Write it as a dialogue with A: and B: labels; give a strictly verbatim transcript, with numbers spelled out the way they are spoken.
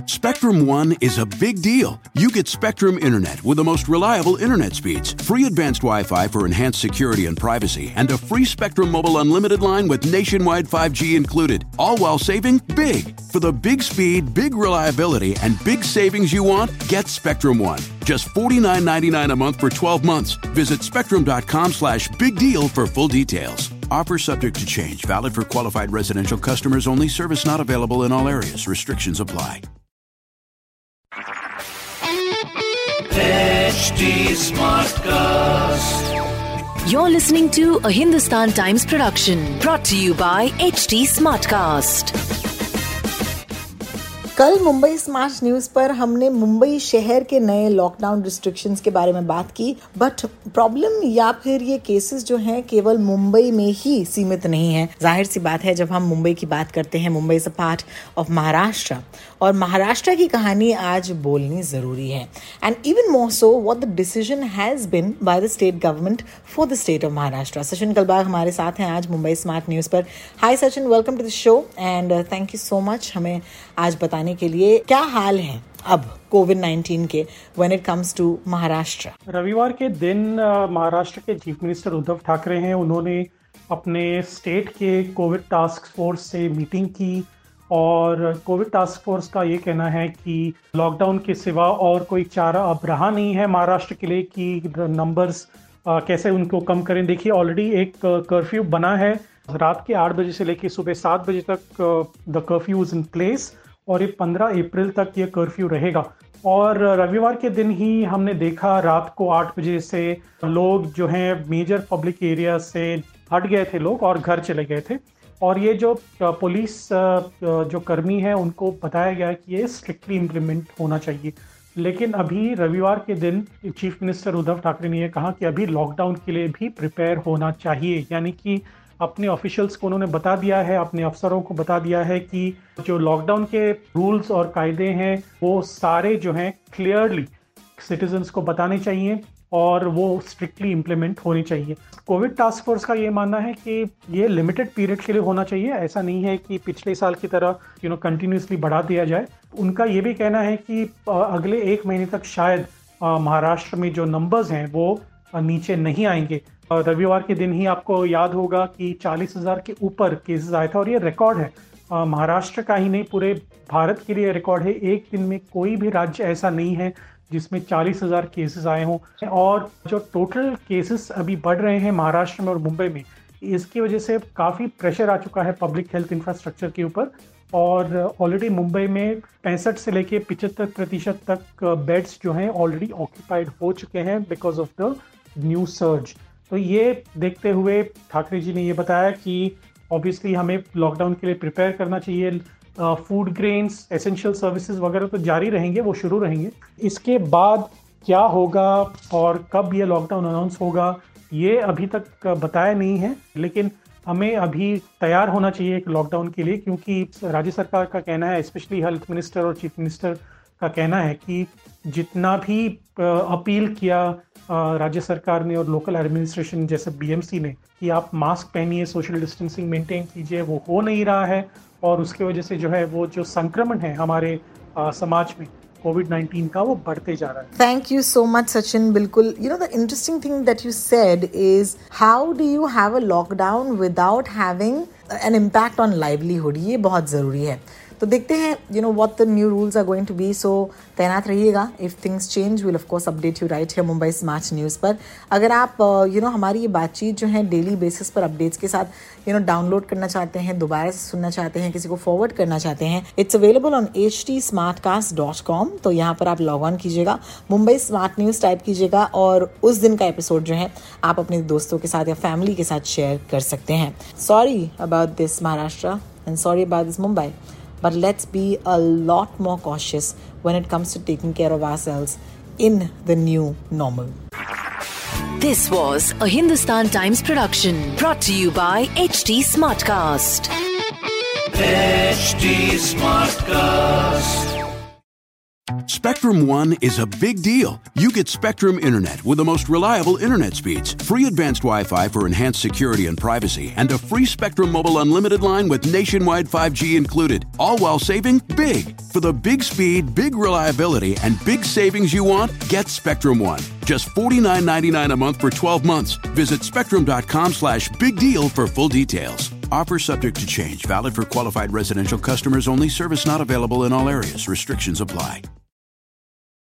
A: Spectrum One is a big deal. You get Spectrum Internet with the most reliable internet speeds, free advanced Wi-Fi for enhanced security and privacy, and a free Spectrum Mobile Unlimited line with nationwide five G included, all while saving big. For the big speed, big reliability, and big savings you want, get Spectrum One. Just forty-nine ninety-nine a month for twelve months. Visit spectrum.com slash big deal for full details. Offer subject to change. Valid for qualified residential customers only. Service not available in all areas. Restrictions apply.
B: H D Smartcast.
C: You're listening to a Hindustan Times production brought to you by H D Smartcast.
D: कल Mumbai smart news पर हमने मुंबई शहर के नए lockdown restrictions के बारे में बात की, बट प्रॉब्लम या फिर ये केसेस जो हैं केवल मुंबई में ही सीमित नहीं है। जाहिर सी बात है, जब हम मुंबई की बात करते हैं, Mumbai is a part of Maharashtra और महाराष्ट्र की कहानी आज बोलनी जरूरी है। And even more so what the decision has been by the state government for the state of Maharashtra. Sachin Kalbag हमारे साथ हैं आज मुंबई स्मार्ट न्यूज पर। Hi Sachin, welcome to the show and thank you so much हमें आज बताने के लिए क्या हाल है अब कोविड नाइन्टीन के when it comes to Maharashtra.
E: रविवार के दिन महाराष्ट्र के चीफ मिनिस्टर उद्धव ठाकरे हैं, उन्होंने अपने स्टेट के कोविड टास्क फोर्स से मीटिंग की और कोविड टास्क फोर्स का ये कहना है कि लॉकडाउन के सिवा और कोई चारा अब रहा नहीं है महाराष्ट्र के लिए कि नंबर्स कैसे उनको कम करें। देखिए, ऑलरेडी एक कर्फ्यू बना है, रात के आठ बजे से लेकर सुबह सात बजे तक the curfew is in place और ये पंद्रह अप्रैल तक ये कर्फ्यू रहेगा। और रविवार के दिन ही हमने देखा रात को आठ बजे से लोग जो हैं मेजर पब्लिक एरिया से हट गए थे लोग और घर चले गए थे और ये जो पुलिस जो कर्मी है उनको बताया गया कि ये स्ट्रिक्टली इम्प्लीमेंट होना चाहिए। लेकिन अभी रविवार के दिन चीफ मिनिस्टर उद्धव ठाकरे ने ये कहा कि अभी लॉकडाउन के लिए भी प्रिपेयर होना चाहिए, यानी कि अपने ऑफिशियल्स को उन्होंने बता दिया है, अपने अफसरों को बता दिया है कि जो लॉकडाउन के रूल्स और कायदे हैं वो सारे जो हैं क्लियरली सिटीजन्स को बताने चाहिए और वो स्ट्रिक्टली इम्प्लीमेंट होनी चाहिए। कोविड टास्क फोर्स का ये मानना है कि ये लिमिटेड पीरियड के लिए होना चाहिए, ऐसा नहीं है कि पिछले साल की तरह यू नो कंटिन्यूसली बढ़ा दिया जाए। उनका ये भी कहना है कि अगले एक महीने तक शायद महाराष्ट्र में जो नंबर्स हैं वो नीचे नहीं आएंगे। रविवार के दिन ही आपको याद होगा कि चालीस हज़ार के ऊपर केसेस आए थे और ये रिकॉर्ड है, महाराष्ट्र का ही नहीं पूरे भारत के लिए रिकॉर्ड है। एक दिन में कोई भी राज्य ऐसा नहीं है जिसमें चालीस हज़ार केसेस आए हों। और जो टोटल केसेस अभी बढ़ रहे हैं महाराष्ट्र में और मुंबई में, इसकी वजह से काफ़ी प्रेशर आ चुका है पब्लिक हेल्थ इंफ्रास्ट्रक्चर के ऊपर और ऑलरेडी मुंबई में पैंसठ से लेके पिचहत्तर प्रतिशत तक बेड्स जो हैं ऑलरेडी ऑक्यूपाइड हो चुके हैं because of the new surge. तो ये देखते हुए ठाकरे जी ने ये बताया कि ऑब्वियसली हमें लॉकडाउन के लिए प्रिपेयर करना चाहिए। फूड ग्रेन्स, एसेंशियल सर्विसेज वगैरह तो जारी रहेंगे, वो शुरू रहेंगे। इसके बाद क्या होगा और कब ये लॉकडाउन अनाउंस होगा ये अभी तक बताया नहीं है, लेकिन हमें अभी तैयार होना चाहिए एक लॉकडाउन के लिए, क्योंकि राज्य सरकार का कहना है, स्पेशली हेल्थ मिनिस्टर और चीफ मिनिस्टर का कहना है कि जितना भी अपील किया राज्य सरकार ने और लोकल एडमिनिस्ट्रेशन जैसे बीएमसी ने कि आप मास्क पहनिए, सोशल डिस्टेंसिंग मेंटेन कीजिए, वो हो नहीं रहा है और उसके वजह से जो है वो जो संक्रमण है हमारे आ, समाज में कोविड नाइन्टीन का वो बढ़ते जा रहा है।
D: Thank you so much Sachin. बिल्कुल, you know the interesting thing that you said is how do you have a lockdown without having an impact on livelihood. ये बहुत ज़रूरी है। तो देखते हैं you know what the new rules are going to be. So तैनात रहिएगा, if things change will of course update you right here Mumbai smart news पर। अगर आप यू नो हमारी ये बातचीत जो है डेली बेसिस पर अपडेट्स के साथ यू नो डाउनलोड करना चाहते हैं, दोबारा से सुनना चाहते हैं, किसी को फॉरवर्ड करना चाहते हैं, it's available on H T smart cast dot com. तो यहाँ पर आप लॉग ऑन कीजिएगा, मुंबई स्मार्ट न्यूज़ टाइप कीजिएगा और उस दिन का एपिसोड जो है आप अपने दोस्तों के साथ या फैमिली के साथ शेयर कर सकते हैं। Sorry about this Maharashtra and sorry about this Mumbai, but let's be a lot more cautious when it comes to taking care of ourselves in the new normal.
C: This was a Hindustan Times production brought to you by H D Smartcast.
B: H D Smartcast.
A: Spectrum One is a big deal. You get Spectrum Internet with the most reliable internet speeds, free advanced Wi-Fi for enhanced security and privacy, and a free Spectrum Mobile Unlimited line with nationwide five G included, all while saving big. For the big speed, big reliability, and big savings you want, get Spectrum One. Just forty-nine ninety-nine a month for twelve months. Visit spectrum.com slash big deal for full details. Offer subject to change. Valid for qualified residential customers only. Service not available in all areas. Restrictions apply.